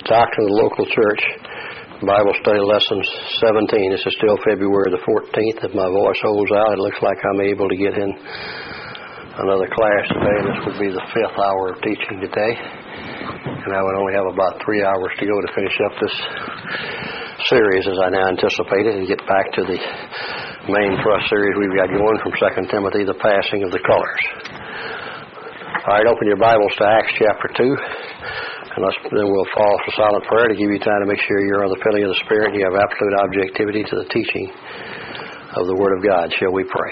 Doctrine of the Local Church, Bible Study Lesson 17. This is still February the 14th. If my voice holds out, it looks like I'm able to get in another class today. This would be the 5th hour of teaching today. And I would only have about 3 hours to go to finish up this series as I now anticipated and get back to the main thrust series we've got going from 2 Timothy, the passing of the colors. All right, open your Bibles to Acts chapter 2. And then we'll fall for silent prayer to give you time to make sure you're on the filling of the Spirit and you have absolute objectivity to the teaching of the Word of God. Shall we pray?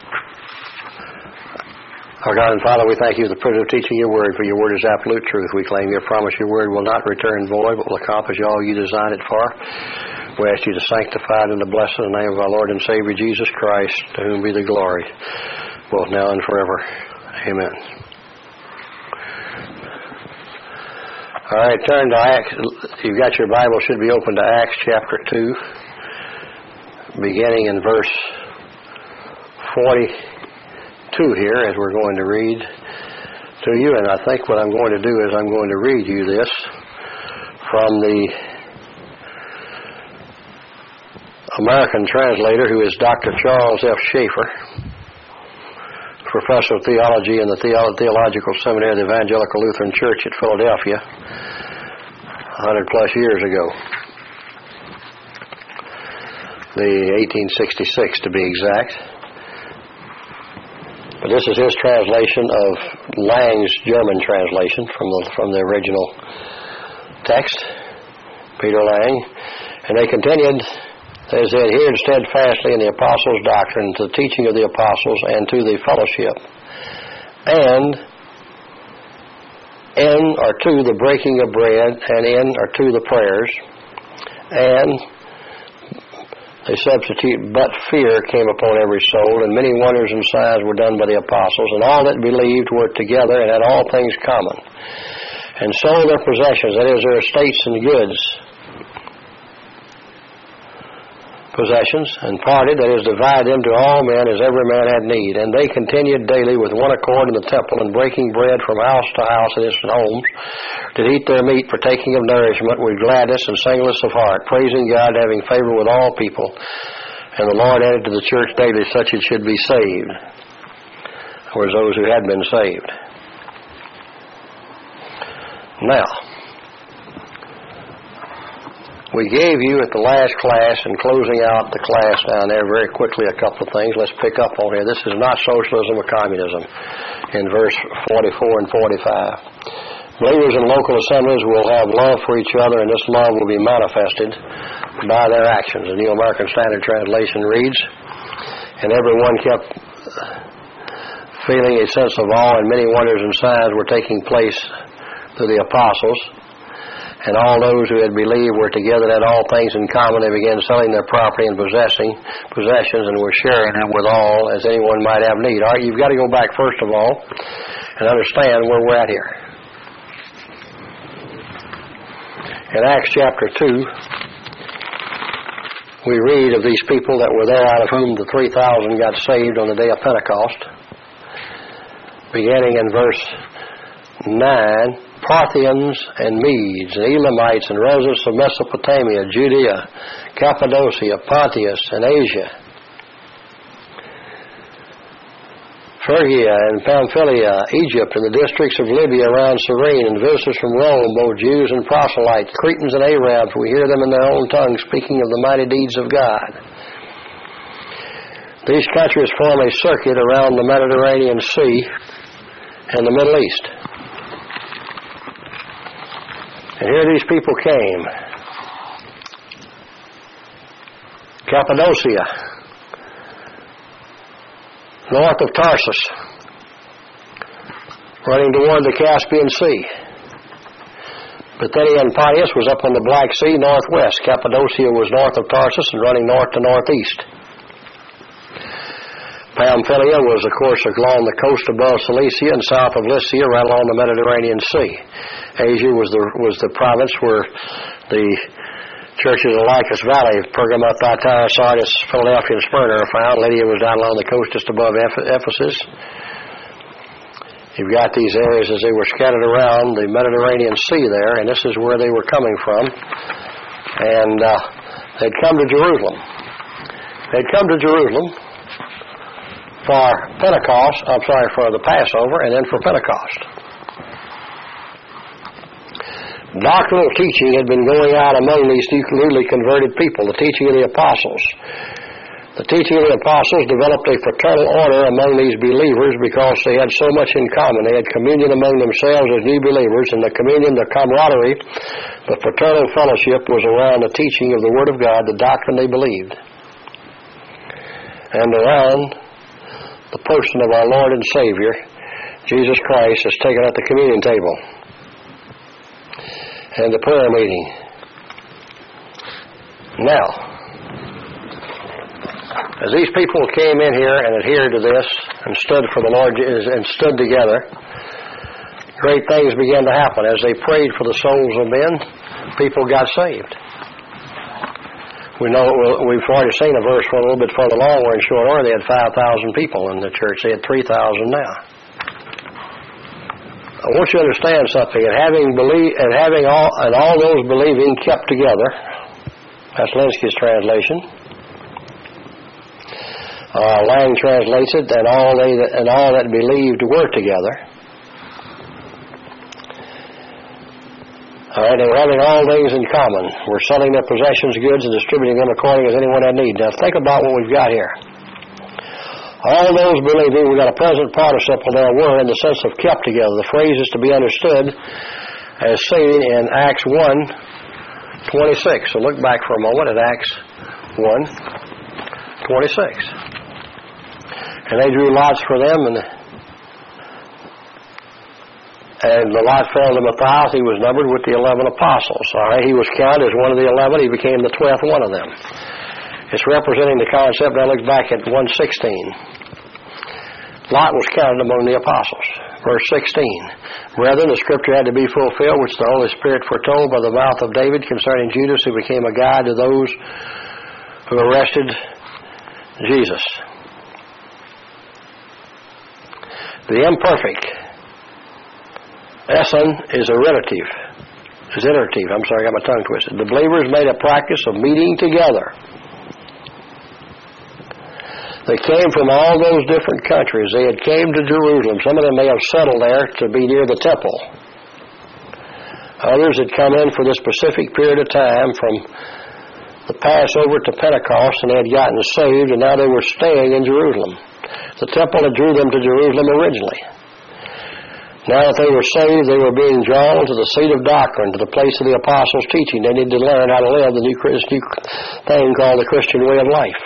Our God and Father, we thank you for the privilege of teaching your Word, for your Word is absolute truth. We claim your promise, your Word will not return void, but will accomplish all you designed it for. We ask you to sanctify it and to bless it in the name of our Lord and Savior Jesus Christ, to whom be the glory, both now and forever. Amen. All right, turn to Acts. You've got your Bible, should be open to Acts chapter 2, beginning in verse 42 here, as we're going to read to you. And I think what I'm going to do is I'm going to read you this from the American translator, who is Dr. Charles F. Schaeffer, Professor of Theology in the Theological Seminary of the Evangelical Lutheran Church at Philadelphia 100 plus years ago. The 1866 to be exact. But this is his translation of Lang's German translation from the original text, Peter Lang. And they continued, they adhered steadfastly in the apostles' doctrine, to the teaching of the apostles, and to the fellowship, and in or to the breaking of bread, and in or to the prayers. And they substitute, but fear came upon every soul, and many wonders and signs were done by the apostles, and all that believed were together and had all things common, and sold their possessions, that is, their estates and goods, possessions, and parted, that is, divided them to all men as every man had need. And they continued daily with one accord in the temple, and breaking bread from house to house in his homes, did eat their meat, partaking of nourishment with gladness and singleness of heart, praising God, having favor with all people. And the Lord added to the church daily such as should be saved, or as those who had been saved. Now, we gave you at the last class, and closing out the class down there very quickly, a couple of things. Let's pick up on here. This is not socialism or communism, in verse 44 and 45. Believers in local assemblies will have love for each other, and this love will be manifested by their actions. The New American Standard Translation reads, and everyone kept feeling a sense of awe, and many wonders and signs were taking place through the apostles. And all those who had believed were together and had all things in common. They began selling their property and possessions and were sharing them with all as anyone might have need. All right, you've got to go back first of all and understand where we're at here. In Acts chapter 2, we read of these people that were there, out of whom the 3,000 got saved on the day of Pentecost. Beginning in verse 9, Parthians and Medes and Elamites and residents of Mesopotamia, Judea, Cappadocia, Pontus, and Asia, Phrygia and Pamphylia, Egypt, and the districts of Libya around Cyrene, and visitors from Rome, both Jews and proselytes, Cretans and Arabs. We hear them in their own tongue speaking of the mighty deeds of God. These countries form a circuit around the Mediterranean Sea and the Middle East. And here these people came. Cappadocia, north of Tarsus, running toward the Caspian Sea. Bithynia and Pontus was up on the Black Sea, northwest. Cappadocia was north of Tarsus and running north to northeast. Pamphylia was, of course, along the coast above Cilicia and south of Lycia, right along the Mediterranean Sea. Asia was the province where the churches of the Lycus Valley, Pergama, Thyatira, Sardis, Philadelphia, and Smyrna are found. Lydia was down along the coast just above Ephesus. You've got these areas as they were scattered around the Mediterranean Sea there, and this is where they were coming from. And they'd come to Jerusalem. They'd come to Jerusalem for for the Passover, and then for Pentecost. Doctrinal teaching had been going out among these newly converted people, the teaching of the apostles. The teaching of the apostles developed a fraternal order among these believers because they had so much in common. They had communion among themselves as new believers, and the communion, the camaraderie, the fraternal fellowship was around the teaching of the Word of God, the doctrine they believed, and around the person of our Lord and Savior, Jesus Christ, is taken at the communion table and the prayer meeting. Now, as these people came in here and adhered to this and stood for the Lord and stood together, great things began to happen. As they prayed for the souls of men, people got saved. We know we've already seen a verse for a little bit further along where in short order they had 5,000 people in the church. They had 3,000 now. I want you to understand something. And all those believing kept together. That's Lenski's translation. Lang translates it, and all that believed were together. All right, they were having all things in common. We're selling their possessions, goods, and distributing them according as anyone had need. Now think about what we've got here. All those believing, we've got a present participle there, were in the sense of kept together. The phrase is to be understood as seen in Acts 1:26. So look back for a moment at Acts 1:26. And they drew lots for them, and the lot fell to Matthias. He was numbered with the 11 apostles. All right, he was counted as one of the 11. He became the 12th one of them. It's representing the concept. Now look back at 1:16. Lot was counted among the apostles. Verse 16. Brethren, the scripture had to be fulfilled, which the Holy Spirit foretold by the mouth of David concerning Judas, who became a guide to those who arrested Jesus. The imperfect Essen is iterative. I'm sorry, I got my tongue twisted. The believers made a practice of meeting together. They came from all those different countries. They had came to Jerusalem. Some of them may have settled there to be near the temple. Others had come in for this specific period of time from the Passover to Pentecost, and they had gotten saved, and now they were staying in Jerusalem. The temple had drew them to Jerusalem originally. Now that they were saved, they were being drawn to the seat of doctrine, to the place of the apostles' teaching. They needed to learn how to live this new thing called the Christian way of life.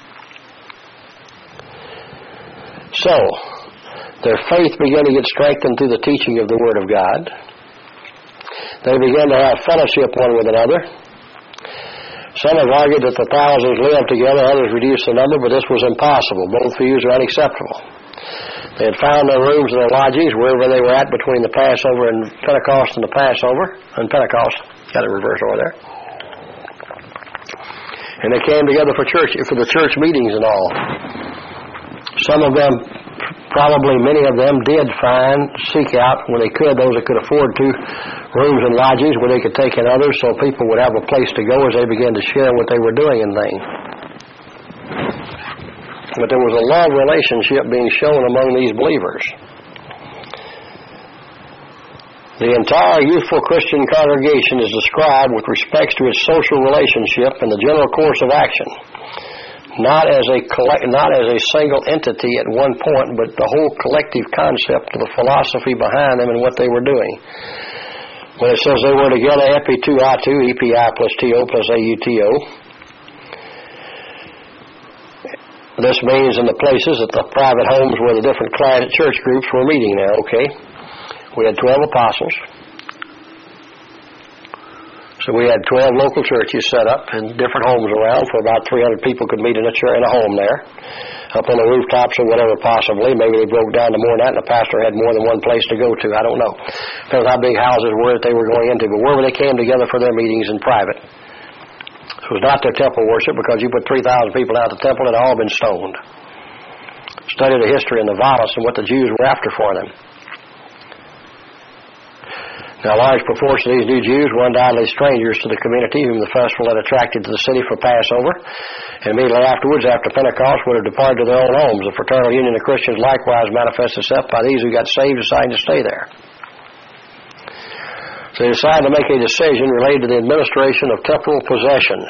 So, their faith began to get strengthened through the teaching of the Word of God. They began to have fellowship one with another. Some have argued that the thousands lived together, others reduced the number, but this was impossible. Both views are unacceptable. They had found their rooms and their lodgings wherever they were at between the Passover and Pentecost and the Passover and Pentecost. Got it reversed over there. And they came together for the church meetings and all. Some of them, probably many of them, did seek out when they could, those that could afford to, rooms and lodgings where they could take in others so people would have a place to go as they began to share what they were doing and things. But there was a love relationship being shown among these believers. The entire youthful Christian congregation is described with respect to its social relationship and the general course of action. Not as a single entity at one point, but the whole collective concept of the philosophy behind them and what they were doing. When it says they were together, epi tu atu, epi plus to plus auto. This means in the places at the private homes where the different church groups were meeting there, okay? We had 12 apostles. So we had 12 local churches set up in different homes around for about 300 people could meet in a home there. Up on the rooftops or whatever possibly. Maybe they broke down to more than that and the pastor had more than one place to go to. I don't know. Depends how big houses were that they were going into. But wherever they came together for their meetings in private. It was not their temple worship because you put 3,000 people out at the temple and had all been stoned. Study the history and the violence and what the Jews were after for them. Now, a large proportion of these new Jews were undoubtedly strangers to the community whom the festival had attracted to the city for Passover, and immediately afterwards, after Pentecost, would have departed to their own homes. The fraternal union of Christians likewise manifests itself by these who got saved deciding to stay there. So they decided to make a decision related to the administration of temporal possessions.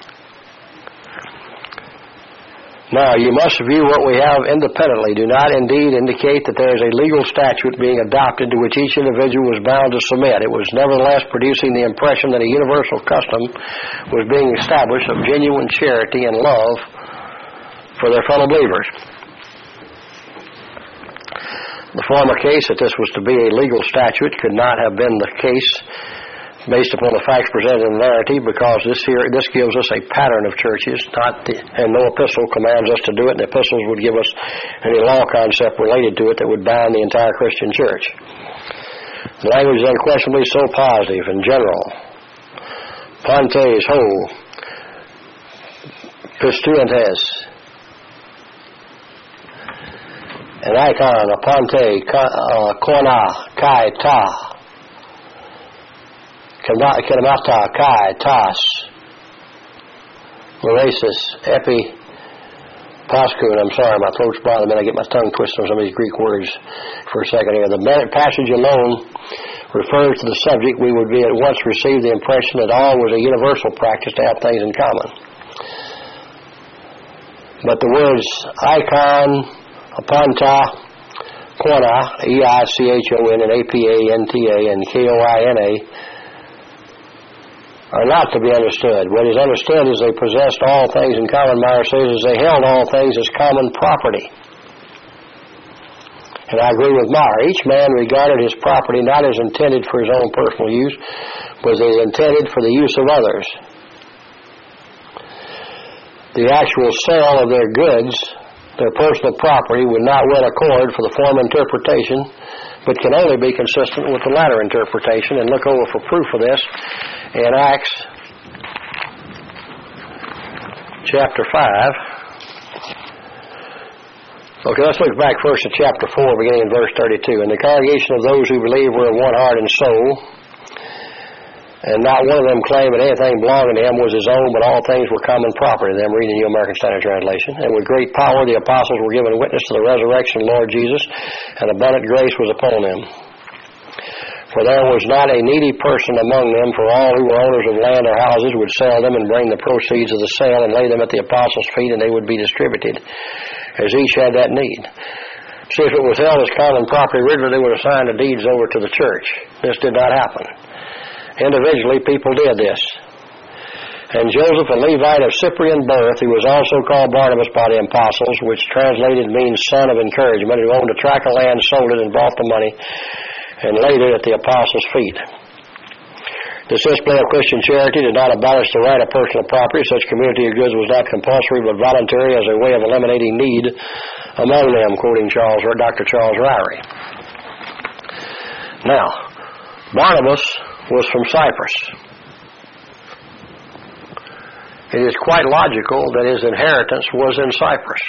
Now, you must view what we have independently. Do not indeed indicate that there is a legal statute being adopted to which each individual was bound to submit. It was nevertheless producing the impression that a universal custom was being established of genuine charity and love for their fellow believers. The former case that this was to be a legal statute could not have been the case based upon the facts presented in the narrative, because this gives us a pattern of churches, and no epistle commands us to do it, and the epistles would give us any law concept related to it that would bind the entire Christian church. The language is unquestionably so positive and general. Pontes, ho, pistuantes, an icon, a ponte, kona, kai, ta, Kinamata, Kai, Tas, Morasis, Epi, Paskun. I'm sorry, my throat's bothering me. I get my tongue twisted on some of these Greek words for a second here. The passage alone refers to the subject. We would be at once receive the impression that all was a universal practice to have things in common. But the words icon, apanta, quana, E-I-C-H-O-N, and A-P-A-N-T-A, and K-O-I-N-A, are not to be understood. What is understood is they possessed all things in common. Meyer says is they held all things as common property. And I agree with Meyer. Each man regarded his property not as intended for his own personal use, but as intended for the use of others. The actual sale of their goods, their personal property, would not win accord for the former interpretation, but can only be consistent with the latter interpretation. And look over for proof of this in Acts chapter 5. Okay, let's look back first at chapter 4, beginning in verse 32. And the congregation of those who believed were of one heart and soul, and not one of them claimed that anything belonging to him was his own, but all things were common property to them, reading the New American Standard Translation. And with great power the apostles were given witness to the resurrection of the Lord Jesus, and abundant grace was upon them. For there was not a needy person among them, for all who were owners of land or houses would sell them and bring the proceeds of the sale and lay them at the apostles' feet, and they would be distributed as each had that need. See, if it was held as common property originally, they would assign the deeds over to the church. This did not happen. Individually, people did this. And Joseph, a Levite of Cyprian birth, who was also called Barnabas by the apostles, which translated means son of encouragement, who owned a tract of land, sold it, and bought the money, and laid it at the apostles' feet. This display of Christian charity did not abolish the right of personal property. Such community of goods was not compulsory but voluntary as a way of eliminating need among them, quoting Dr. Charles Ryrie. Now, Barnabas was from Cyprus. It is quite logical that his inheritance was in Cyprus.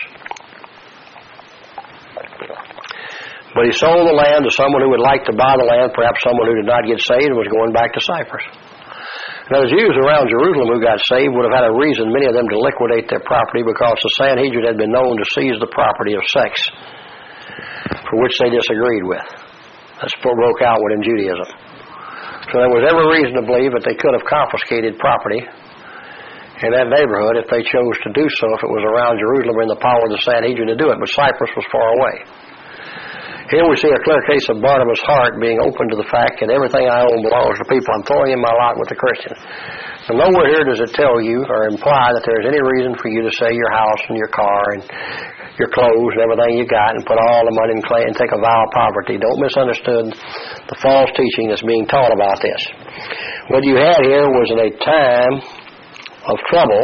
But he sold the land to someone who would like to buy the land, perhaps someone who did not get saved and was going back to Cyprus. Now, the Jews around Jerusalem who got saved would have had a reason, many of them, to liquidate their property, because the Sanhedrin had been known to seize the property of sects for which they disagreed with. That's what broke out within Judaism. So there was every reason to believe that they could have confiscated property in that neighborhood if they chose to do so, if it was around Jerusalem or in the power of the Sanhedrin to do it. But Cyprus was far away. Here we see a clear case of Barnabas' heart being open to the fact that everything I own belongs to people. I'm throwing in my lot with the Christians. And nowhere here does it tell you or imply that there's any reason for you to sell your house and your car and your clothes and everything you got and put all the money in clay and take a vow of poverty. Don't misunderstand the false teaching that's being taught about this. What you had here was in a time of trouble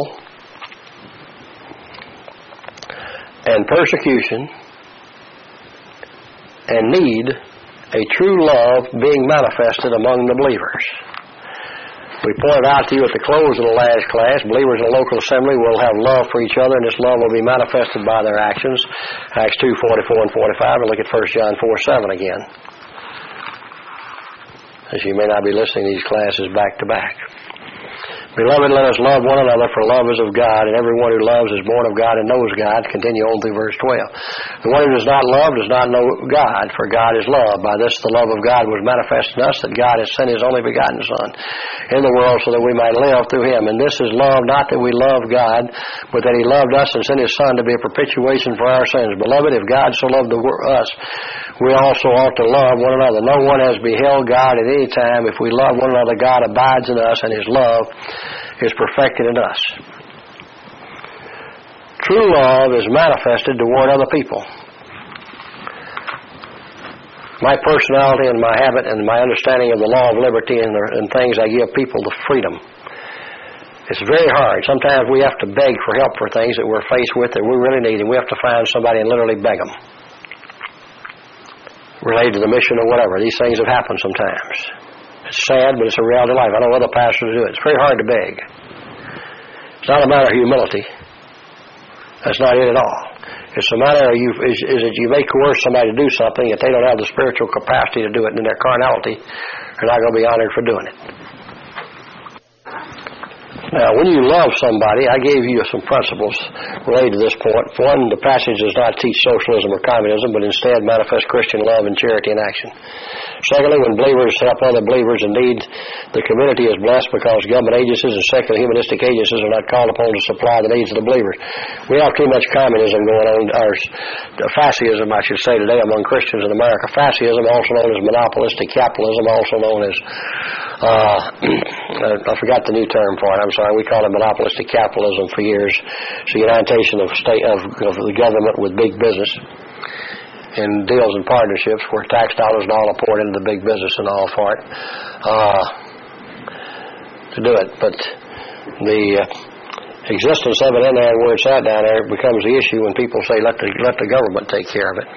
and persecution and need, a true love being manifested among the believers. We pointed out to you at the close of the last class, believers in the local assembly will have love for each other, and this love will be manifested by their actions. Acts 2:44 and 45, and look at 1 John 4:7 again. as you may not be listening to these classes back to back. Beloved, let us love one another, for love is of God, and everyone who loves is born of God and knows God. Continue on through verse 12. The one who does not love does not know God, for God is love. By this the love of God was manifest in us, that God has sent His only begotten Son in the world so that we might live through Him. And this is love, not that we love God, but that He loved us and sent His Son to be a propitiation for our sins. Beloved, if God so loved us, we also ought to love one another. No one has beheld God at any time. If we love one another, God abides in us, and His love is perfected in us. True love is manifested toward other people. My personality and my habit and my understanding of the law of liberty and things, I give people the freedom. It's very hard. Sometimes we have to beg for help for things that we're faced with that we really need, and we have to find somebody and literally beg them. Related to the mission or whatever. These things have happened sometimes. It's sad, but it's a reality of life. I know other pastors do it. It's very hard to beg. It's not a matter of humility. That's not it at all. It's a matter of is that you may coerce somebody to do something if they don't have the spiritual capacity to do it in their carnality. They're not going to be honored for doing it. Now, when you love somebody, I gave you some principles related to this point. One, the passage does not teach socialism or communism, but instead manifests Christian love and charity in action. Secondly, when believers help other believers in need, the community is blessed because government agencies and secular humanistic agencies are not called upon to supply the needs of the believers. We have too much communism going on, or fascism, I should say, today among Christians in America. Fascism, also known as monopolistic capitalism, also known as, I forgot the new term for it, I'm sorry, we called it monopolistic capitalism for years. It's a unitation of the government with big business in deals and partnerships where tax dollars and all are poured into the big business and all for it to do it. But the existence of it in there and where it's at down there becomes the issue when people say let the government take care of it.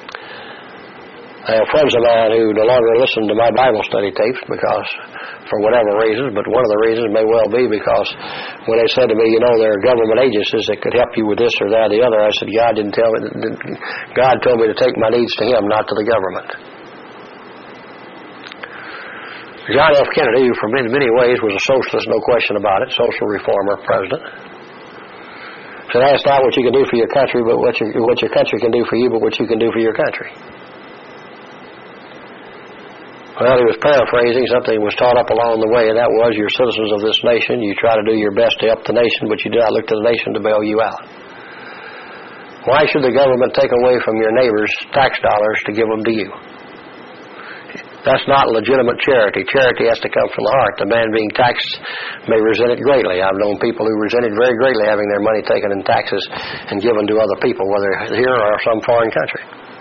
I have friends of mine who no longer listen to my Bible study tapes because, for whatever reasons, but one of the reasons may well be because when they said to me, there are government agencies that could help you with this or that or the other, I said, God didn't tell me. God told me to take my needs to Him, not to the government. John F. Kennedy, who for many ways was a socialist, no question about it, social reformer president, said, ask not what you can do for your country, but what your country can do for you, but what you can do for your country. Well, he was paraphrasing something that was taught up along the way, and that was, you're citizens of this nation. You try to do your best to help the nation, but you do not look to the nation to bail you out. Why should the government take away from your neighbors tax dollars to give them to you? That's not legitimate charity. Charity has to come from the heart. The man being taxed may resent it greatly. I've known people who resented very greatly having their money taken in taxes and given to other people, whether here or some foreign country.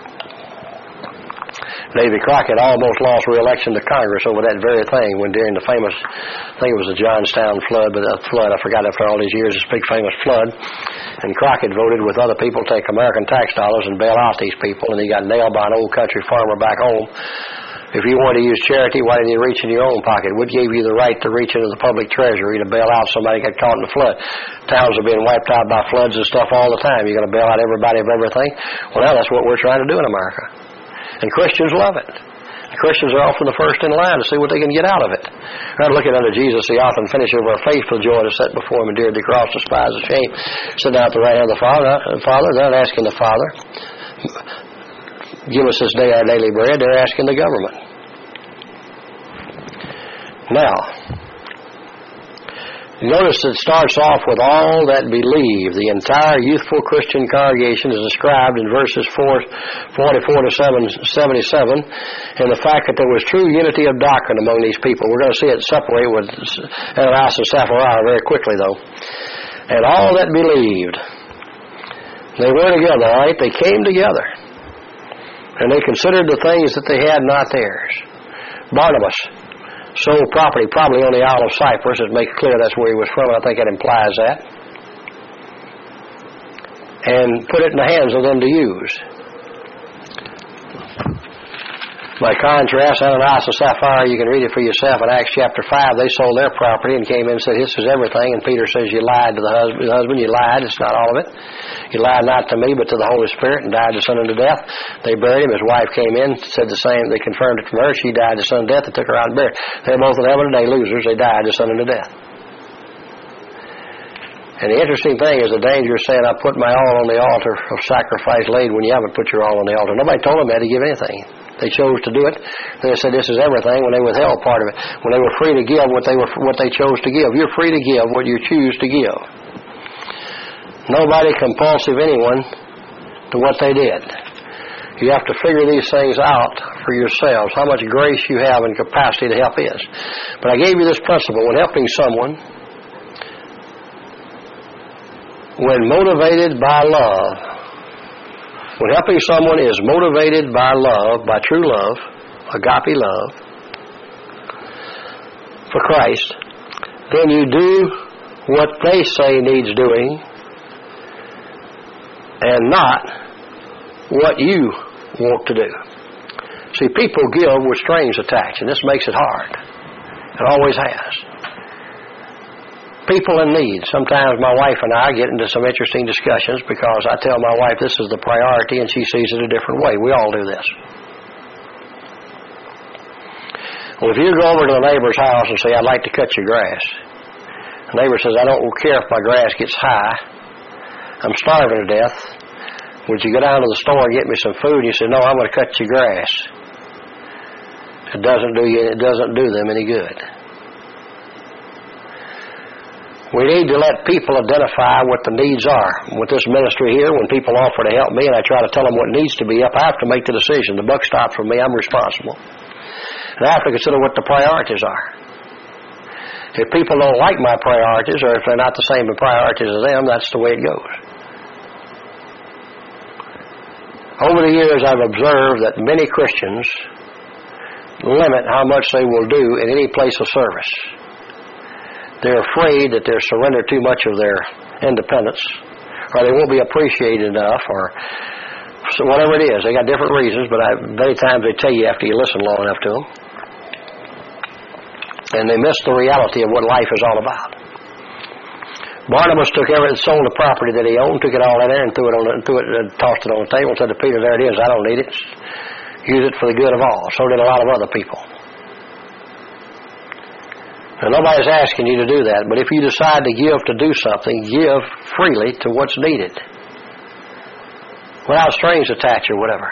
Davy Crockett almost lost re-election to Congress over that very thing when during the famous, I think it was the Johnstown flood, I forgot after all these years, this big famous flood, and Crockett voted with other people to take American tax dollars and bail out these people, and he got nailed by an old country farmer back home. If you wanted to use charity, why didn't you reach in your own pocket? What gave you the right to reach into the public treasury to bail out somebody who got caught in the flood? Towns are being wiped out by floods and stuff all the time. You're going to bail out everybody of everything? Well, now that's what we're trying to do in America. And Christians love it. The Christians are often the first in line to see what they can get out of it. Rather looking unto Jesus, the author and finisher of our faith, for the joy to set before Him, endured the cross, despised the shame, sit down at the right hand of the Father. They're not asking the Father, give us this day our daily bread. They're asking the government. Now, notice it starts off with all that believe. The entire youthful Christian congregation is described in verses 44 to 77, and the fact that there was true unity of doctrine among these people. We're going to see it separate with Ananias and Sapphira very quickly, though. And all that believed, they were together, all right? They came together, and they considered the things that they had not theirs. Barnabas sold property probably on the Isle of Cyprus. It makes clear that's where he was from. I think it implies that. And put it in the hands of them to use. By contrast, Ananias and Sapphira, you can read it for yourself in Acts chapter 5. They sold their property and came in and said, this is everything. And Peter says, you lied to the husband. You lied. It's not all of it. You lied not to me, but to the Holy Spirit, and died the son unto death. They buried him. His wife came in, said the same. They confirmed it from her. She died the son unto death. They took her out and buried her. They're both in heaven today, losers. They died the son unto death. And the interesting thing is the danger of saying, I put my all on the altar of sacrifice laid when you haven't put your all on the altar. Nobody told them they had to give anything. They chose to do it. They said this is everything when they withheld part of it. When they were free to give what they chose to give. You're free to give what you choose to give. Nobody compulsive anyone to what they did. You have to figure these things out for yourselves, how much grace you have and capacity to help is. But I gave you this principle. When helping someone, when motivated by love, when helping someone is motivated by love, by true love, agape love, for Christ, then you do what they say needs doing and not what you want to do. See, people give with strings attached, and this makes it hard. It always has. People in need. Sometimes my wife and I get into some interesting discussions because I tell my wife this is the priority and she sees it a different way. We all do this. Well, if you go over to the neighbor's house and say, I'd like to cut your grass. The neighbor says, I don't care if my grass gets high. I'm starving to death. Would you go down to the store and get me some food? And you say, no, I'm going to cut your grass. It doesn't do them any good. We need to let people identify what the needs are. With this ministry here, when people offer to help me and I try to tell them what needs to be up, I have to make the decision. The buck stops with me. I'm responsible. And I have to consider what the priorities are. If people don't like my priorities or if they're not the same priorities as them, that's the way it goes. Over the years, I've observed that many Christians limit how much they will do in any place of service. They're afraid that they're surrendered too much of their independence, or they won't be appreciated enough, or so whatever it is. They got different reasons, but many times they tell you after you listen long enough to them. And they miss the reality of what life is all about. Barnabas sold the property that he owned, took it all in there and tossed it on the table and said to Peter, there it is, I don't need it. Use it for the good of all. So did a lot of other people. Now, nobody's asking you to do that, but if you decide to give to do something, give freely to what's needed. Without strings attached or whatever.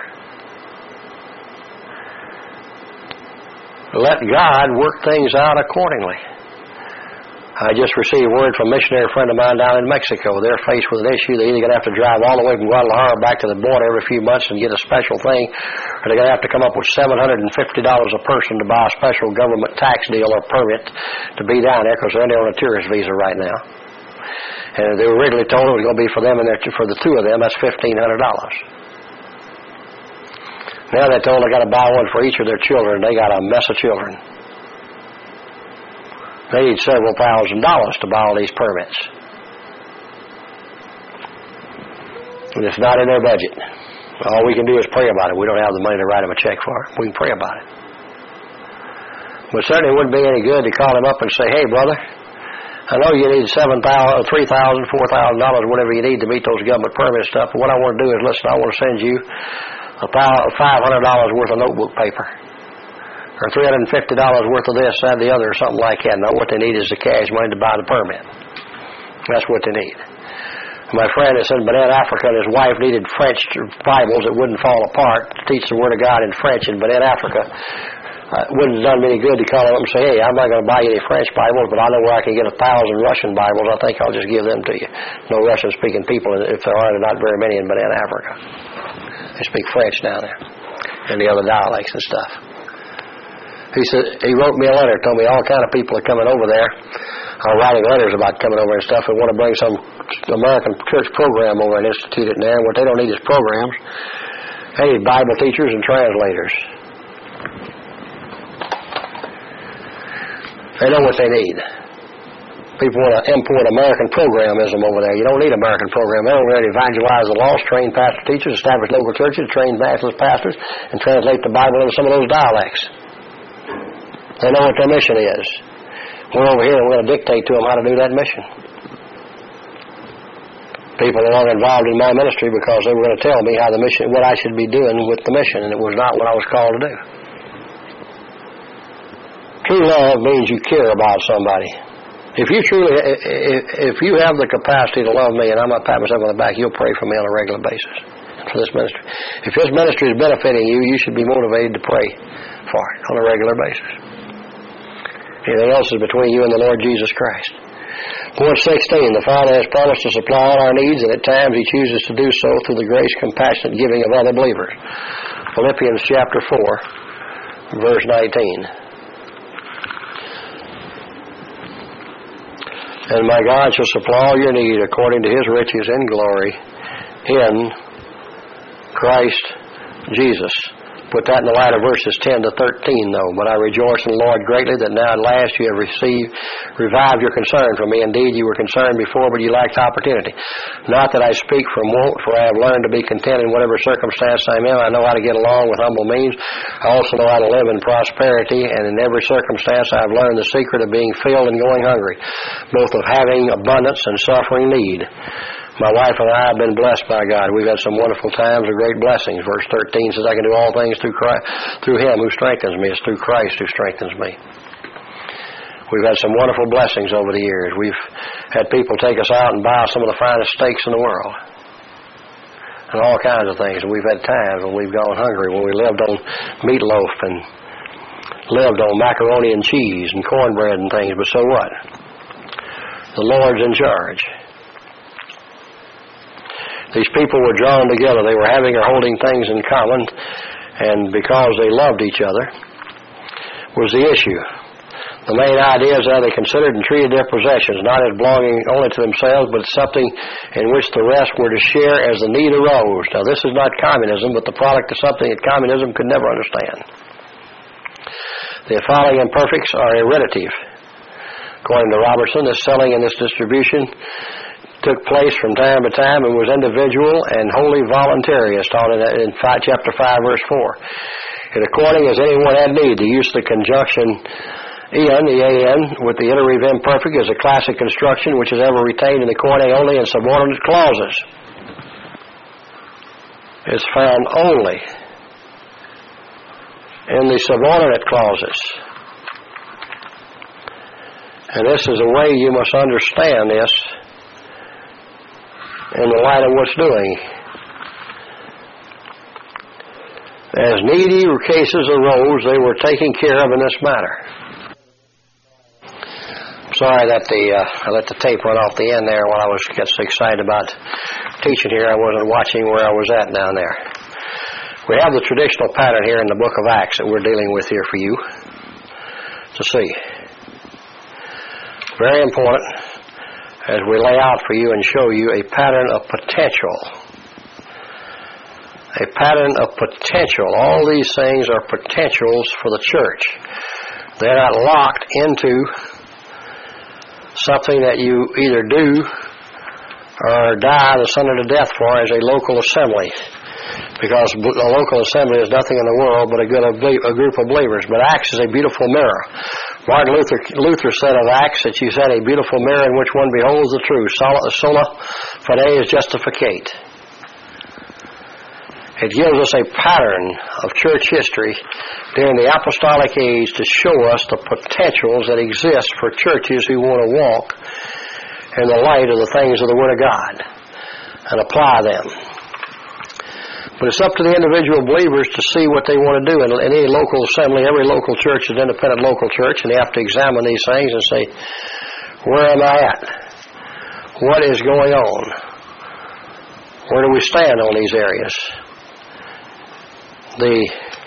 Let God work things out accordingly. I just received word from a missionary friend of mine down in Mexico. They're faced with an issue. They're either going to have to drive all the way from Guadalajara back to the border every few months and get a special thing, or they're going to have to come up with $750 a person to buy a special government tax deal or permit to be down there because they're on a tourist visa right now. And they were originally told it was going to be for them and for the two of them, that's $1,500. Now they're told they got to buy one for each of their children. They got a mess of children. They need several $1,000s to buy all these permits. And it's not in their budget. All we can do is pray about it. We don't have the money to write them a check for it. We can pray about it. But certainly it wouldn't be any good to call them up and say, hey, brother, I know you need $7,000, $3,000, $4,000, whatever you need to meet those government permit stuff, but what I want to do is, listen, I want to send you $500 worth of notebook paper. Or $350 worth of this, that, the other, or something like that. No, what they need is the cash money to buy the permit. That's what they need. My friend is in Benin, Africa, and his wife needed French Bibles that wouldn't fall apart to teach the Word of God in French in Benin, Africa. It wouldn't have done me any good to call them and say, hey, I'm not going to buy you any French Bibles, but I know where I can get 1,000 Russian Bibles. I think I'll just give them to you. No Russian-speaking people, if there are not very many in Benin, Africa. They speak French down there, and the other dialects and stuff. He said, he wrote me a letter, told me all kind of people are coming over there, are writing letters about coming over and stuff, and want to bring some American church program over and institute it in there. And what they don't need is programs. They need Bible teachers and translators. They know what they need. People want to import American programism over there. You don't need American program. They're over there to evangelize the lost, train pastor teachers, establish local churches, train evangelist pastors, and translate the Bible into some of those dialects. They know what their mission is. We're over here and we're going to dictate to them how to do that mission. People are not involved in my ministry because they were going to tell me how the mission, what I should be doing with the mission, and it was not what I was called to do. True love means you care about somebody. If you have the capacity to love me, and I'm not patting myself on the back, you'll pray for me on a regular basis for this ministry. If this ministry is benefiting you, you should be motivated to pray for it on a regular basis. Anything else is between you and the Lord Jesus Christ. Point 16, the Father has promised to supply all our needs, and at times He chooses to do so through the grace, compassionate giving of other believers. Philippians chapter 4, verse 19. And my God shall supply all your need according to His riches in glory in Christ Jesus. Put that in the light of verses 10 to 13, though. But I rejoice in the Lord greatly that now at last you have revived your concern for me. Indeed, you were concerned before, but you lacked opportunity. Not that I speak from want, for I have learned to be content in whatever circumstance I'm in. I know how to get along with humble means. I also know how to live in prosperity, and in every circumstance I have learned the secret of being filled and going hungry, both of having abundance and suffering need. My wife and I have been blessed by God. We've had some wonderful times of great blessings. Verse 13 says, I can do all things through Him who strengthens me. It's through Christ who strengthens me. We've had some wonderful blessings over the years. We've had people take us out and buy some of the finest steaks in the world. And all kinds of things. And we've had times when we've gone hungry, when we lived on meatloaf and lived on macaroni and cheese and cornbread and things. But so what? The Lord's in charge. These people were drawn together. They were having or holding things in common, and because they loved each other was the issue. The main idea is that they considered and treated their possessions not as belonging only to themselves, but something in which the rest were to share as the need arose. Now, this is not communism, but the product of something that communism could never understand. The following imperfects are heritative. According to Robertson, this selling and this distribution took place from time to time and was individual and wholly voluntary, as taught in chapter 5, verse 4. And according as anyone had need, the use of the conjunction en, the an, with the iterative imperfect is a classic construction which is ever retained in the Koine only in subordinate clauses. It's found only in the subordinate clauses. And this is a way you must understand this in the light of what's doing. As needy cases arose, they were taken care of in this matter. Sorry that I let the tape run off the end there while I was getting so excited about teaching here. I wasn't watching where I was at down there. We have the traditional pattern here in the book of Acts that we're dealing with here for you to see. Very important as we lay out for you and show you a pattern of potential. A pattern of potential. All these things are potentials for the church. They're not locked into something that you either do or die the son of death for as a local assembly. Because a local assembly is nothing in the world but a group of believers. But Acts is a beautiful mirror. Martin Luther said of Acts that you said a beautiful mirror in which one beholds the truth. Sola fide is justificate. It gives us a pattern of church history during the apostolic age to show us the potentials that exist for churches who want to walk in the light of the things of the Word of God and apply them. But it's up to the individual believers to see what they want to do. In any local assembly, every local church is an independent local church, and they have to examine these things and say, where am I at? What is going on? Where do we stand on these areas? The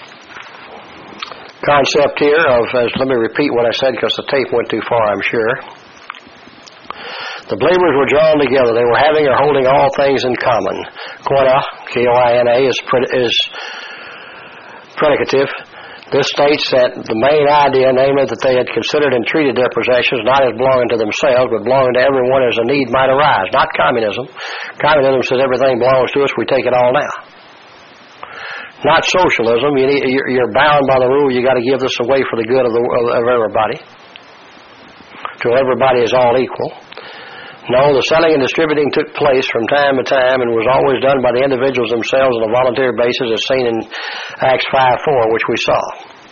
concept here of, let me repeat what I said because the tape went too far, I'm sure. The believers were drawn together. They were having or holding all things in common. Koina, K-O-I-N-A, is predicative. This states that the main idea, namely that they had considered and treated their possessions not as belonging to themselves, but belonging to everyone as a need might arise. Not communism. Communism says everything belongs to us, we take it all now. Not socialism. You're bound by the rule, you got to give this away for the good of everybody, till everybody is all equal. No, the selling and distributing took place from time to time and was always done by the individuals themselves on a volunteer basis, as seen in Acts 5:4, which we saw.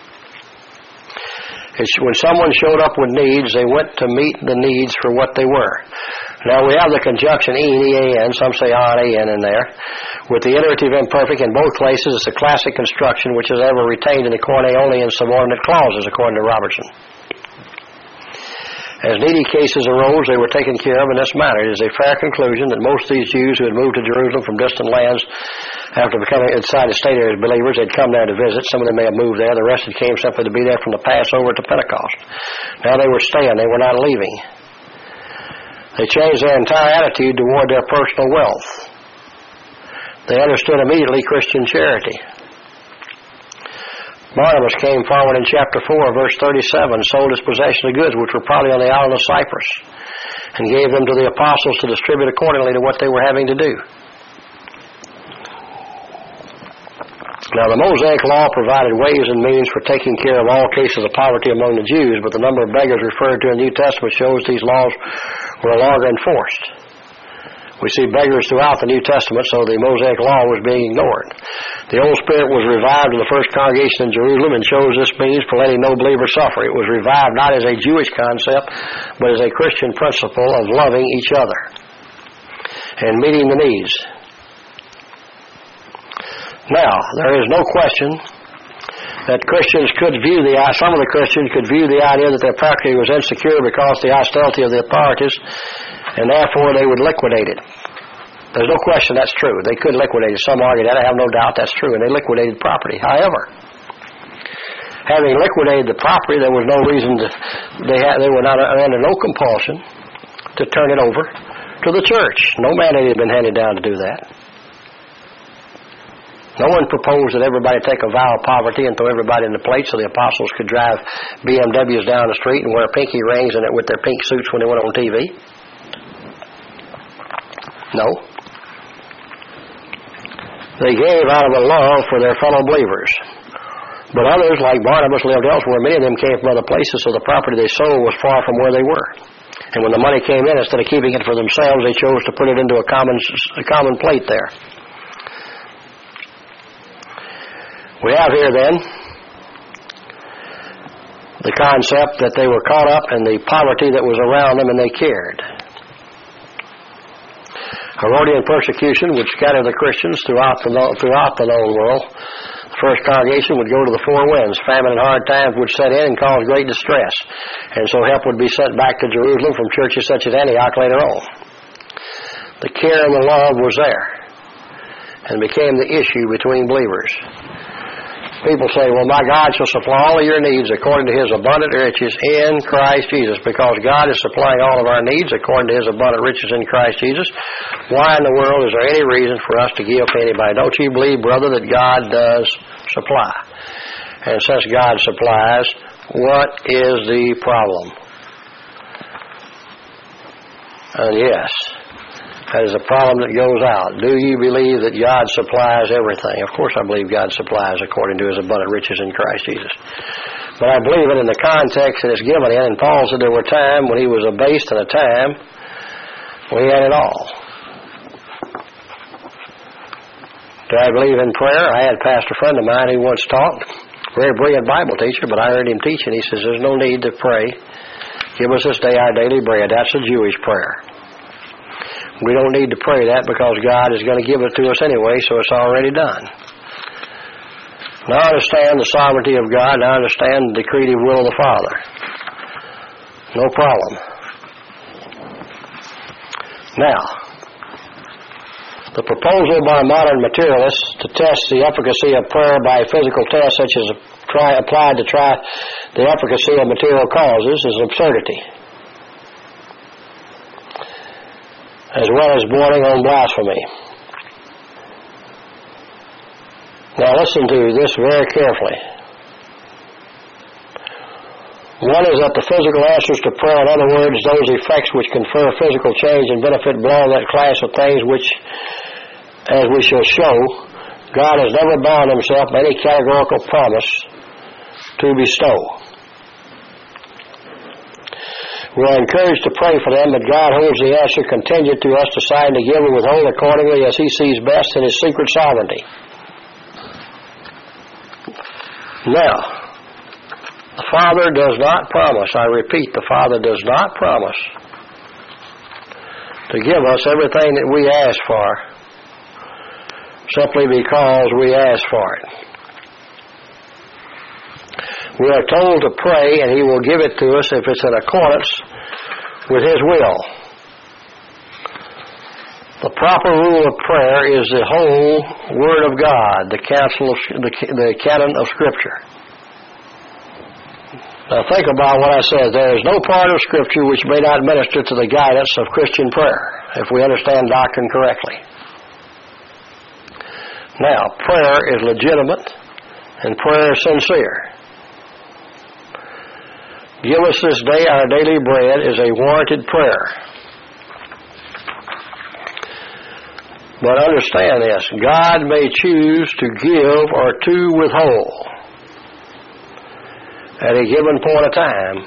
When someone showed up with needs, they went to meet the needs for what they were. Now, we have the conjunction E-N, some say R-A-N in there, with the iterative imperfect. In both cases, it's a classic construction which is ever retained in the Koine only in subordinate clauses, according to Robertson. As needy cases arose, they were taken care of in this manner. It is a fair conclusion that most of these Jews who had moved to Jerusalem from distant lands after becoming inside the state area as believers, they'd come there to visit. Some of them may have moved there. The rest had came simply to be there from the Passover to Pentecost. Now they were staying. They were not leaving. They changed their entire attitude toward their personal wealth. They understood immediately Christian charity. Barnabas came forward in chapter 4, verse 37, sold his possession of goods, which were probably on the island of Cyprus, and gave them to the apostles to distribute accordingly to what they were having to do. Now, the Mosaic Law provided ways and means for taking care of all cases of poverty among the Jews, but the number of beggars referred to in the New Testament shows these laws were no longer enforced. We see beggars throughout the New Testament, so the Mosaic Law was being ignored. The old spirit was revived in the first congregation in Jerusalem and chose this means for letting no believer suffer. It was revived not as a Jewish concept, but as a Christian principle of loving each other and meeting the needs. Now, there is no question that Christians could view some of the Christians could view the idea that their property was insecure because of the hostility of the authorities, and therefore they would liquidate it. There's no question that's true. They could liquidate it. Some argue that. I have no doubt that's true, and they liquidated property. However, having liquidated the property, there was no reason they were not under no compulsion to turn it over to the church. No mandate had been handed down to do that. No one proposed that everybody take a vow of poverty and throw everybody in the plate so the apostles could drive BMWs down the street and wear pinky rings and with their pink suits when they went on TV. No. They gave out of a love for their fellow believers. But others, like Barnabas, lived elsewhere. Many of them came from other places, so the property they sold was far from where they were. And when the money came in, instead of keeping it for themselves, they chose to put it into a common plate there. We have here, then, the concept that they were caught up in the poverty that was around them and they cared. Herodian persecution would scatter the Christians throughout the known world. The first congregation would go to the four winds. Famine and hard times would set in and cause great distress. And so help would be sent back to Jerusalem from churches such as Antioch later on. The care and the love was there and became the issue between believers. People say, well, my God shall supply all of your needs according to His abundant riches in Christ Jesus. Because God is supplying all of our needs according to His abundant riches in Christ Jesus, why in the world is there any reason for us to give to anybody? Don't you believe, brother, that God does supply? And since God supplies, what is the problem? And yes, that is a problem that goes out. Do you believe that God supplies everything? Of course I believe God supplies according to His abundant riches in Christ Jesus. But I believe it in the context that it's given in. And Paul said there were times when he was abased and a time when he had it all. Do I believe in prayer? I had a pastor friend of mine who once taught, very brilliant Bible teacher, but I heard him teaching. He says, there's no need to pray. Give us this day our daily bread. That's a Jewish prayer. We don't need to pray that because God is going to give it to us anyway, so it's already done. Now I understand the sovereignty of God, and I understand the decretive will of the Father. No problem. Now, the proposal by modern materialists to test the efficacy of prayer by a physical test such as applied to try the efficacy of material causes is an absurdity, as well as bordering on blasphemy. Now listen to this very carefully. One is that the physical answers to prayer, in other words, those effects which confer physical change and benefit, belong to that class of things which, as we shall show, God has never bound himself by any categorical promise to bestow. We are encouraged to pray for them, but God holds the answer contingent to us deciding to give or withhold accordingly as he sees best in his secret sovereignty. Now, the Father does not promise, I repeat, the Father does not promise to give us everything that we ask for simply because we ask for it. We are told to pray, and he will give it to us if it's in accordance with his will. The proper rule of prayer is the whole Word of God, the canon of Scripture. Now think about what I said. There is no part of Scripture which may not minister to the guidance of Christian prayer, if we understand doctrine correctly. Now, prayer is legitimate, and prayer is sincere. Give us this day our daily bread is a warranted prayer. But understand this, God may choose to give or to withhold at a given point of time.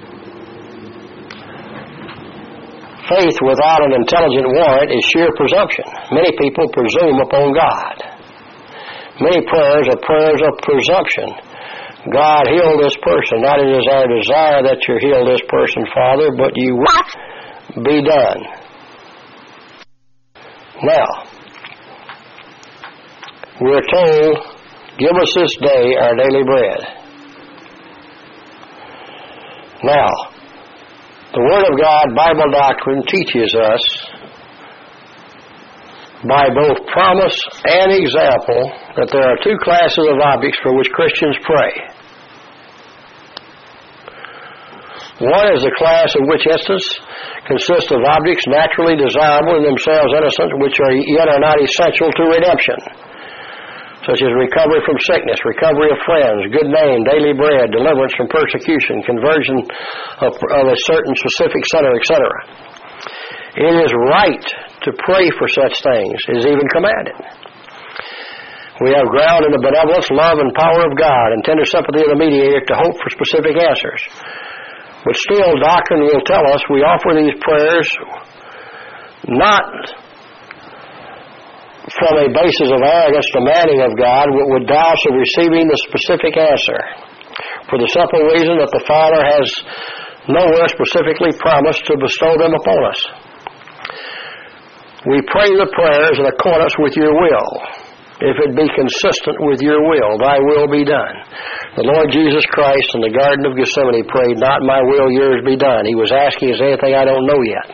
Faith without an intelligent warrant is sheer presumption. Many people presume upon God. Many prayers are prayers of presumption. God, heal this person. Not it is our desire that you heal this person, Father, but you will be done. Now, we're told, give us this day our daily bread. Now, the Word of God, Bible doctrine, teaches us by both promise and example that there are two classes of objects for which Christians pray. One is the class in which instance consists of objects naturally desirable in themselves innocent, which are yet are not essential to redemption, such as recovery from sickness, recovery of friends, good name, daily bread, deliverance from persecution, conversion of a certain specific sinner, etc. It is right to pray for such things. It is even commanded. We have ground in the benevolence, love, and power of God, and tender sympathy of the mediator to hope for specific answers. But still, doctrine will tell us we offer these prayers not from a basis of arrogance demanding of God, but with doubts of receiving the specific answer, for the simple reason that the Father has nowhere specifically promised to bestow them upon us. We pray the prayers in accordance with your will, if it be consistent with your will, thy will be done. The Lord Jesus Christ in the Garden of Gethsemane prayed, not my will, yours be done. He was asking, is there anything I don't know yet?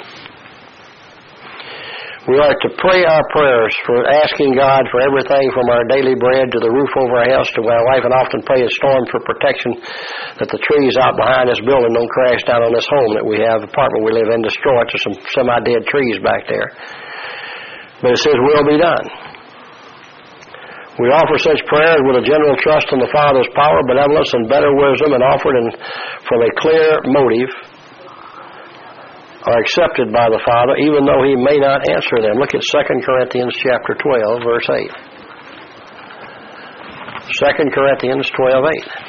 We are to pray our prayers for asking God for everything from our daily bread to the roof over our house to my wife, and often pray a storm for protection that the trees out behind this building don't crash down on this home that we have, apartment we live in, destroy it. There's some semi-dead trees back there. But it says, will be done. We offer such prayers with a general trust in the Father's power, benevolence, and better wisdom, and offered from a clear motive, are accepted by the Father, even though he may not answer them. Look at 2 Corinthians chapter 12, verse 8. 2 Corinthians 12:8.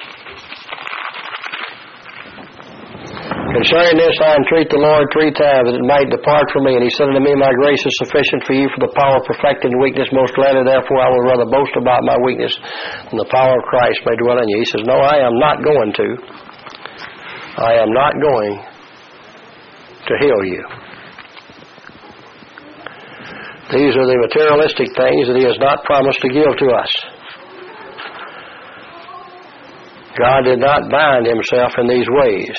Concerning this, I entreat the Lord 3 times that it might depart from me. And he said unto me, my grace is sufficient for you, for the power perfected in weakness. Most gladly, therefore, I will rather boast about my weakness than the power of Christ may dwell in you. He says, no, I am not going to. I am not going to heal you. These are the materialistic things that he has not promised to give to us. God did not bind himself in these ways.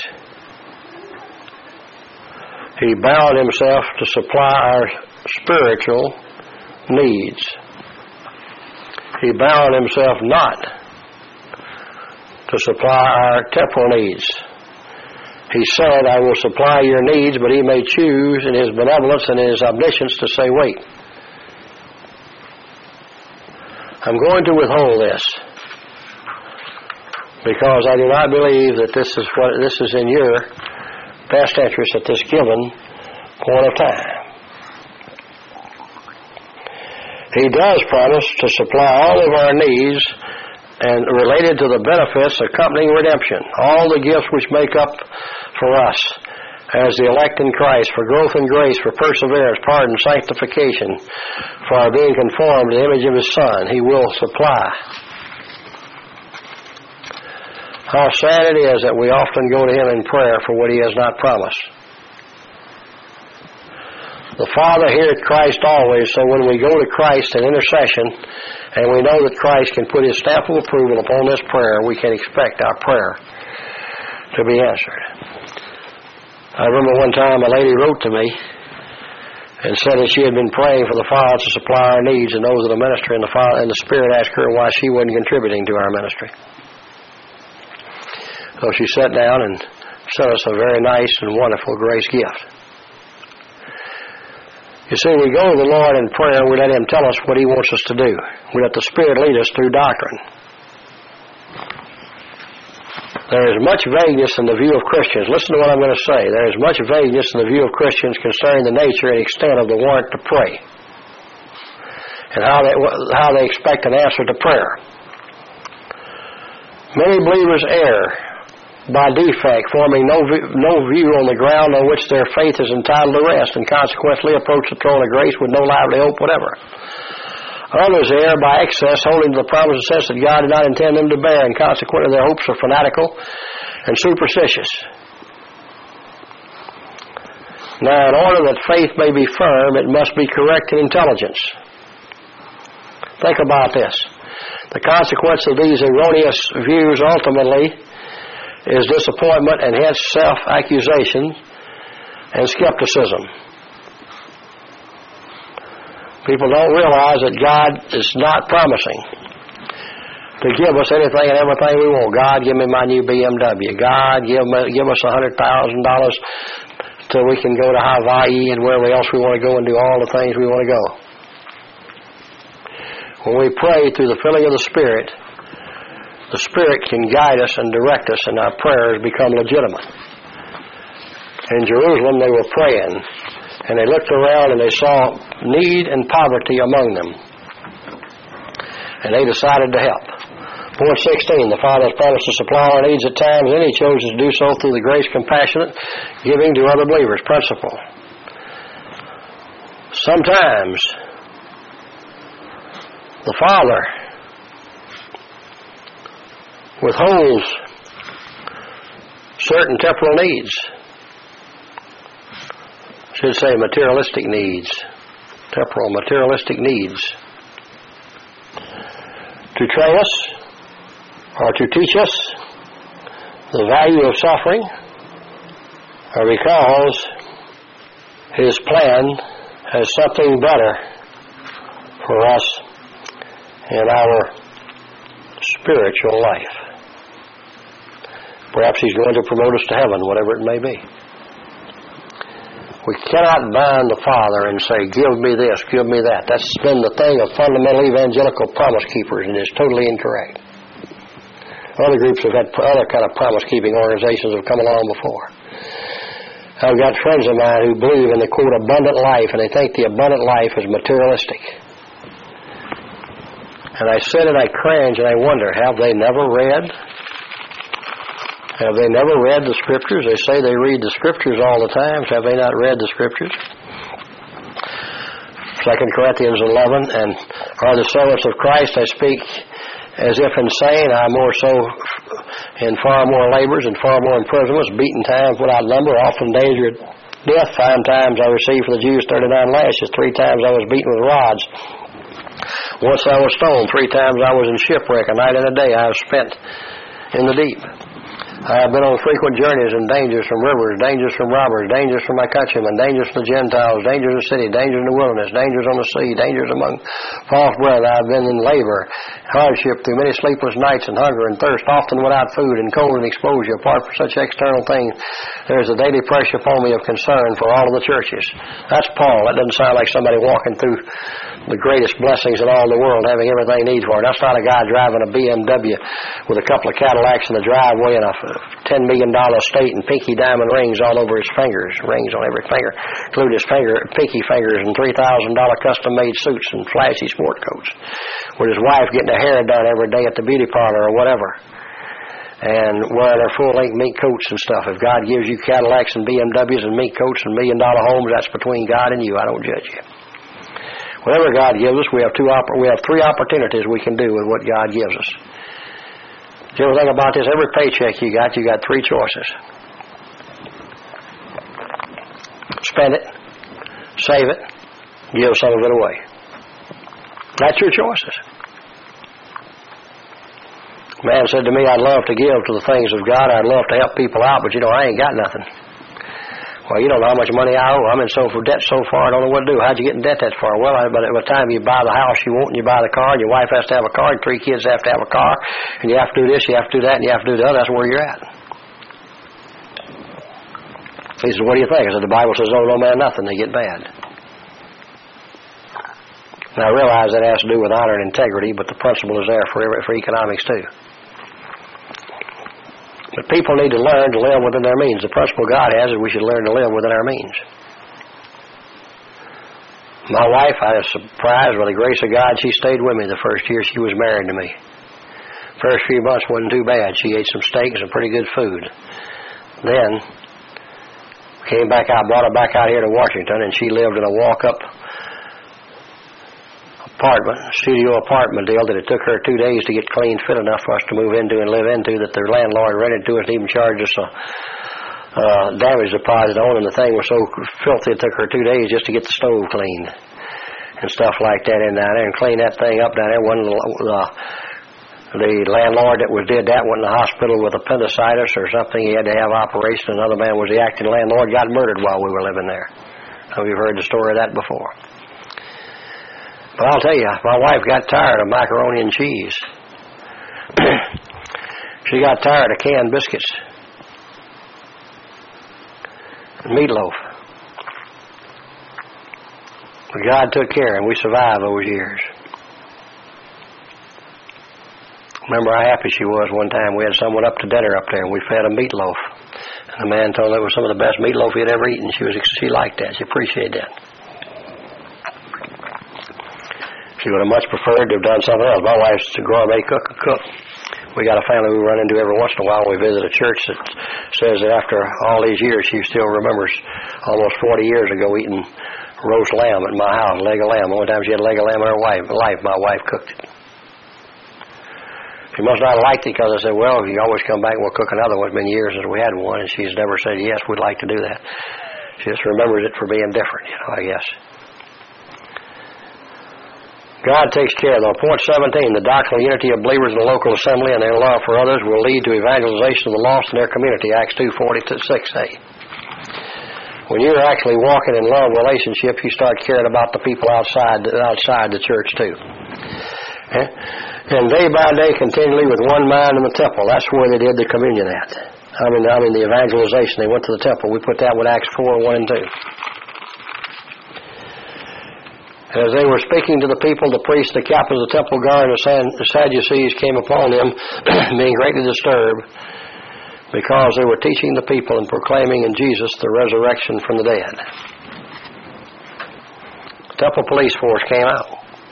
He bound himself to supply our spiritual needs. He bound himself not to supply our temporal needs. He said, I will supply your needs, but he may choose in his benevolence and in his omniscience to say, wait. I'm going to withhold this. because I do not believe that this is in your best interest at this given point of time. He does promise to supply all of our needs and related to the benefits accompanying redemption, all the gifts which make up for us as the elect in Christ, for growth in grace, for perseverance, pardon, sanctification, for our being conformed to the image of His Son. He will supply. How sad it is that we often go to Him in prayer for what He has not promised. The Father heareth Christ always, so when we go to Christ in intercession, and we know that Christ can put His stamp of approval upon this prayer, we can expect our prayer to be answered. I remember one time a lady wrote to me and said that she had been praying for the Father to supply our needs and those of the ministry, and the Spirit asked her why she wasn't contributing to our ministry. So she sat down and sent us a very nice and wonderful grace gift. You see, we go to the Lord in prayer, we let Him tell us what He wants us to do. We let the Spirit lead us through doctrine. There is much vagueness in the view of Christians. Listen to what I'm going to say. There is much vagueness in the view of Christians concerning the nature and extent of the warrant to pray and how they expect an answer to prayer. Many believers err by defect, forming no view on the ground on which their faith is entitled to rest, and consequently approach the throne of grace with no lively hope whatever. Others err by excess, holding to the promise and sense that God did not intend them to bear, and consequently their hopes are fanatical and superstitious. Now, in order that faith may be firm, it must be correct in intelligence. Think about this. The consequence of these erroneous views ultimately is disappointment and hence self-accusation and skepticism. People don't realize that God is not promising to give us anything and everything we want. God, give me my new BMW. God, give us $100,000 till we can go to Hawaii and wherever else we want to go and do all the things we want to go. When we pray through the filling of the Spirit can guide us and direct us, and our prayers become legitimate. In Jerusalem, they were praying, and they looked around and they saw need and poverty among them, and they decided to help. Point 16, the Father has promised to supply our needs at times, and He chose to do so through the grace compassionate giving to other believers principle. Sometimes the Father withholds certain temporal needs. I should say materialistic needs. Temporal, materialistic needs. To train us or to teach us the value of suffering, or because His plan has something better for us in our spiritual life. Perhaps He's going to promote us to heaven, whatever it may be. We cannot bind the Father and say, give me this, give me that. That's been the thing of fundamental evangelical promise keepers, and it's totally incorrect. Other groups have had other kind of promise-keeping organizations have come along before. I've got friends of mine who believe in the, quote, abundant life, and they think the abundant life is materialistic. And I sit and I cringe and I wonder, have they never read? Have they never read the Scriptures? They say they read the Scriptures all the time. Have they not read the Scriptures? 2 Corinthians 11, and are the servants of Christ, I speak as if insane. I more so in far more labors and far more imprisonments, beaten times without number, often danger of death. 5 times I received for the Jews 39 lashes. 3 times I was beaten with rods. Once I was stoned. 3 times I was in shipwreck. A night and a day I have spent in the deep. I have been on frequent journeys and dangers from rivers, dangers from robbers, dangers from my countrymen, dangers from the Gentiles, dangers in the city, dangers in the wilderness, dangers on the sea, dangers among false brethren. I have been in labor, hardship, through many sleepless nights, and hunger and thirst, often without food, and cold and exposure. Apart from such external things, there is a daily pressure upon me of concern for all of the churches. That's Paul. That doesn't sound like somebody walking through the greatest blessings in all the world, having everything he needs for it. That's not a guy driving a BMW with a couple of Cadillacs in the driveway and a $10 million estate and pinky diamond rings all over his fingers, rings on every finger, including his pinky fingers, and $3,000 custom-made suits and flashy sport coats, with his wife getting her hair done every day at the beauty parlor or whatever, and wearing her full-length mink coats and stuff. If God gives you Cadillacs and BMWs and mink coats and $1 million homes, that's between God and you. I don't judge you. Whatever God gives us, we have three opportunities we can do with what God gives us. Do you ever think about this? Every paycheck you got three choices. Spend it, save it, give some of it away. That's your choices. A man said to me, I'd love to give to the things of God. I'd love to help people out, but I ain't got nothing. Well, you don't know how much money I owe. I'm in debt so far, I don't know what to do. How'd you get in debt that far? Well, by the time you buy the house you want, and you buy the car, and your wife has to have a car, and 3 kids have to have a car, and you have to do this, you have to do that, and you have to do the other, that's where you're at. He said, what do you think? I said, the Bible says, owe no man nothing, they get bad. Now, I realize that has to do with honor and integrity, but the principle is there for economics, too. But people need to learn to live within their means. The principle God has is we should learn to live within our means. My wife, I was surprised by the grace of God. She stayed with me the first year she was married to me. First few months wasn't too bad. She ate some steak and some pretty good food. Then, came back out, brought her back out here to Washington, and she lived in a walk-up studio apartment deal that it took her 2 days to get clean, fit enough for us to move into and live into, that their landlord rented to us and even charged us a damage deposit on, and the thing was so filthy it took her 2 days just to get the stove cleaned and stuff like that in down there, and clean that thing up down there. The landlord that did that went in the hospital with appendicitis or something. He had to have an operation. Another man was the acting landlord, got murdered while we were living there. Have you heard the story of that before? But I'll tell you, my wife got tired of macaroni and cheese. She got tired of canned biscuits and meatloaf. But God took care, and we survived those years. Remember how happy she was one time. We had someone up to dinner up there, and we fed them meatloaf. And the man told her it was some of the best meatloaf he had ever eaten. She liked that. She appreciated that. She would have much preferred to have done something else. My wife's a gourmet cook. We got a family we run into every once in a while when we visit a church that says that after all these years, she still remembers almost 40 years ago eating roast lamb at my house, leg of lamb. The only time she had a leg of lamb in her life, my wife cooked it. She must not have liked it because I said, well, you always come back and we'll cook another one. It's been years since we had one, and she's never said, yes, we'd like to do that. She just remembers it for being different, I guess. God takes care, though. Point 17, the doctrinal unity of believers in the local assembly and their love for others will lead to evangelization of the lost in their community, Acts 2:46a. When you're actually walking in love relationship, you start caring about the people outside the church, too. And day by day, continually with one mind in the temple. That's where they did the communion at. I mean the evangelization. They went to the temple. We put that with Acts 4:1 and 2. As they were speaking to the people, the priests, the captains of the temple guard, and the Sadducees came upon them, being greatly disturbed, because they were teaching the people and proclaiming in Jesus the resurrection from the dead. The temple police force came out.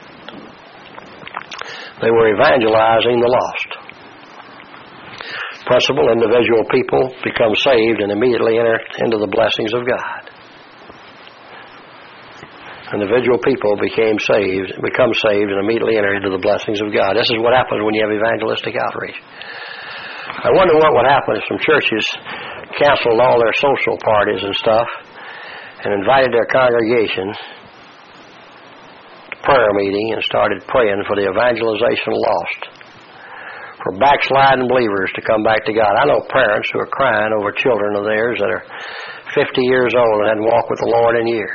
They were evangelizing the lost. Principal, individual people become saved and immediately enter into the blessings of God. Individual people become saved and immediately enter into the blessings of God. This is what happens when you have evangelistic outreach. I wonder what would happen if some churches canceled all their social parties and stuff and invited their congregation to prayer meeting and started praying for the evangelization of the lost. for backsliding believers to come back to God. I know parents who are crying over children of theirs that are 50 years old and hadn't walked with the Lord in years.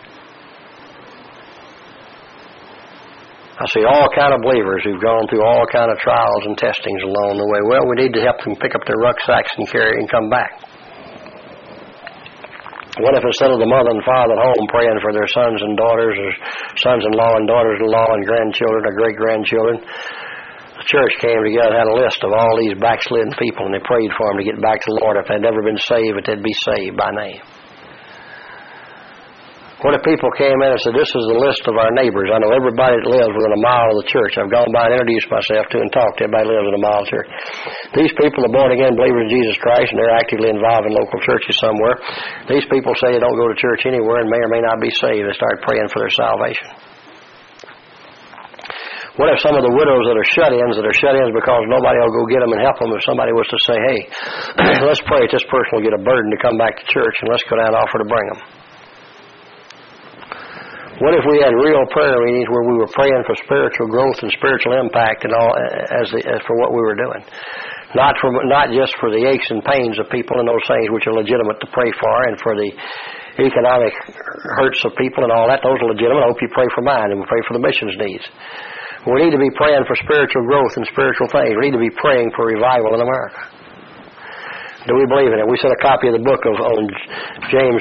I see all kind of believers who've gone through all kind of trials and testings along the way. Well, we need to help them pick up their rucksacks and carry and come back. What if instead of the mother and father at home praying for their sons and daughters, or sons-in-law and daughters-in-law and grandchildren or great-grandchildren, the church came together and had a list of all these backslidden people, and they prayed for them to get back to the Lord. If they'd never been saved, that they'd be saved by name. What if people came in and said, this is the list of our neighbors. I know everybody that lives within a mile of the church. I've gone by and introduced myself to and talked to everybody that lives within a mile of the church. These people are born-again believers in Jesus Christ, and they're actively involved in local churches somewhere. These people say they don't go to church anywhere and may or may not be saved. They start praying for their salvation. What if some of the widows that are shut-ins because nobody will go get them and help them, if somebody was to say, hey, let's pray that this person will get a burden to come back to church, and let's go down and offer to bring them. What if we had real prayer meetings where we were praying for spiritual growth and spiritual impact and all as for what we were doing? Not just for the aches and pains of people and those things which are legitimate to pray for, and for the economic hurts of people and all that. Those are legitimate. I hope you pray for mine, and we pray for the missions needs. We need to be praying for spiritual growth and spiritual things. We need to be praying for revival in America. Do we believe in it? We sent a copy of the book of James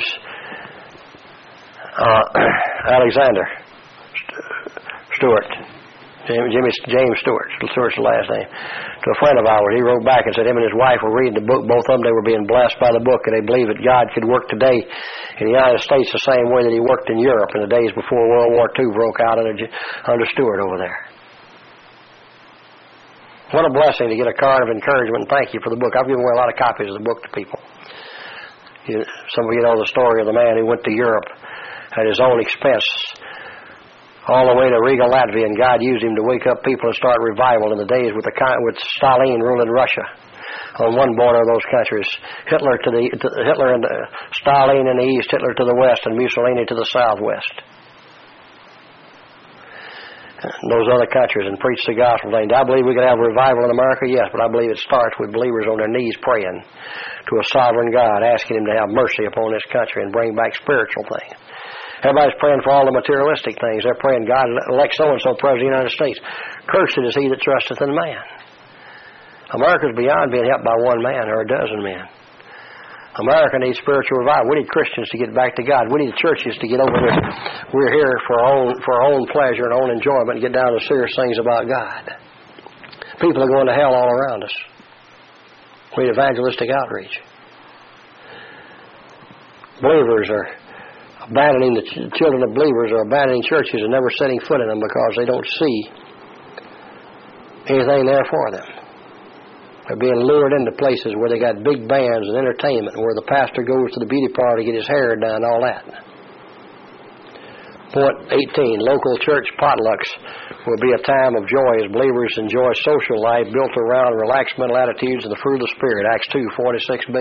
Alexander Stewart, James Stewart. Stewart's the last name. To a friend of ours, he wrote back and said him and his wife were reading the book. Both of them, they were being blessed by the book, and they believe that God could work today in the United States the same way that He worked in Europe in the days before World War II broke out under Stewart over there. What a blessing to get a card of encouragement and thank you for the book. I've given away a lot of copies of the book to people. Some of you know the story of the man who went to Europe at his own expense all the way to Riga, Latvia, and God used him to wake up people and start revival in the days with Stalin ruling Russia. On one border of those countries, Hitler and Stalin in the east, Hitler to the west, and Mussolini to the southwest. Those other countries, and preach the gospel. I believe we can have revival in America, yes, but I believe it starts with believers on their knees praying to a sovereign God, asking Him to have mercy upon this country and bring back spiritual things. Everybody's praying for all the materialistic things. They're praying, God, elect so-and-so President of the United States. Cursed is he that trusteth in man. America's beyond being helped by one man or a dozen men. America needs spiritual revival. We need Christians to get back to God. We need churches to get over this. We're here for our own pleasure and our own enjoyment and get down to serious things about God. People are going to hell all around us. We need evangelistic outreach. Believers are abandoning, the children of believers are abandoning churches and never setting foot in them because they don't see anything there for them. They're being lured into places where they got big bands and entertainment, where the pastor goes to the beauty parlor to get his hair done and all that. Point 18, local church potlucks will be a time of joy as believers enjoy social life built around relaxed mental attitudes and the fruit of the Spirit, Acts 2:46b.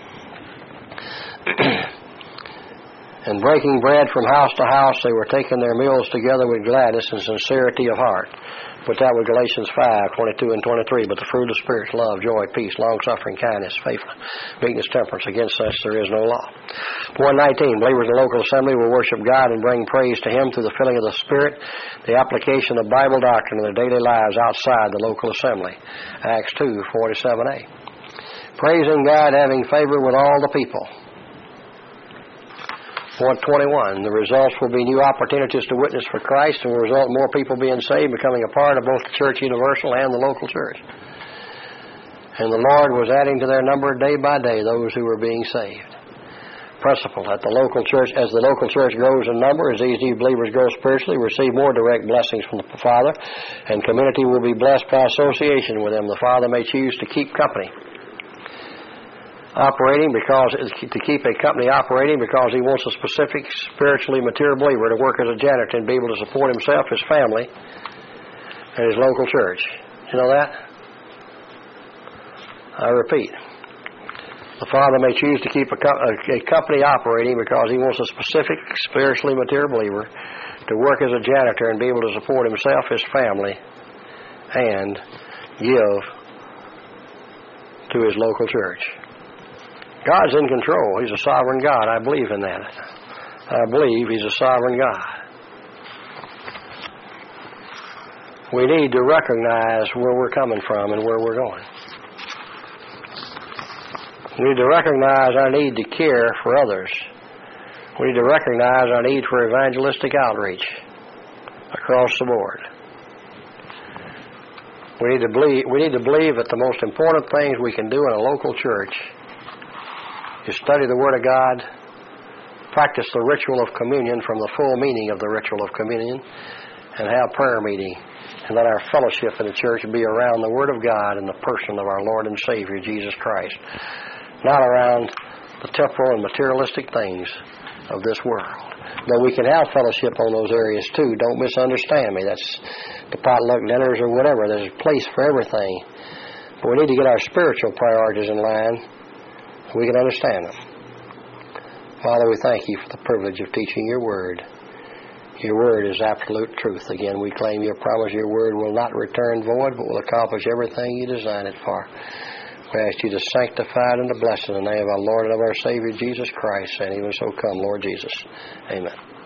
And breaking bread from house to house, they were taking their meals together with gladness and sincerity of heart. Put that with Galatians 5:22 and 23. But the fruit of the Spirit, love, joy, peace, long-suffering, kindness, faithfulness, meekness, temperance. Against such there is no law. Point 19. Believers in the local assembly will worship God and bring praise to Him through the filling of the Spirit, the application of Bible doctrine in their daily lives outside the local assembly. Acts 2:47a. Praising God, having favor with all the people. Point 21, the results will be new opportunities to witness for Christ and will result in more people being saved, becoming a part of both the Church Universal and the local church. And the Lord was adding to their number day by day those who were being saved. Principle at the local church, as the local church grows in number, as these new believers grow spiritually, receive more direct blessings from the Father, and community will be blessed by association with them. The Father may choose to keep company operating to keep a company operating because He wants a specific spiritually mature believer to work as a janitor and be able to support himself, his family, and his local church. You know that? I repeat. The Father may choose to keep a company operating because He wants a specific spiritually mature believer to work as a janitor and be able to support himself, his family, and give to His local church. God's in control. He's a sovereign God. I believe in that. I believe He's a sovereign God. We need to recognize where we're coming from and where we're going. We need to recognize our need to care for others. We need to recognize our need for evangelistic outreach across the board. We need to believe that the most important things we can do in a local church is study the Word of God, practice the ritual of communion from the full meaning of the ritual of communion, and have prayer meeting. And let our fellowship in the church be around the Word of God and the person of our Lord and Savior, Jesus Christ. Not around the temporal and materialistic things of this world. Though we can have fellowship on those areas too. Don't misunderstand me. That's the potluck dinners or whatever. There's a place for everything. But we need to get our spiritual priorities in line so we can understand them. Father, we thank You for the privilege of teaching Your Word. Your Word is absolute truth. Again, we claim Your promise. Your Word will not return void, but will accomplish everything You designed it for. We ask You to sanctify it and to bless it in the name of our Lord and of our Savior, Jesus Christ. And even so come, Lord Jesus. Amen.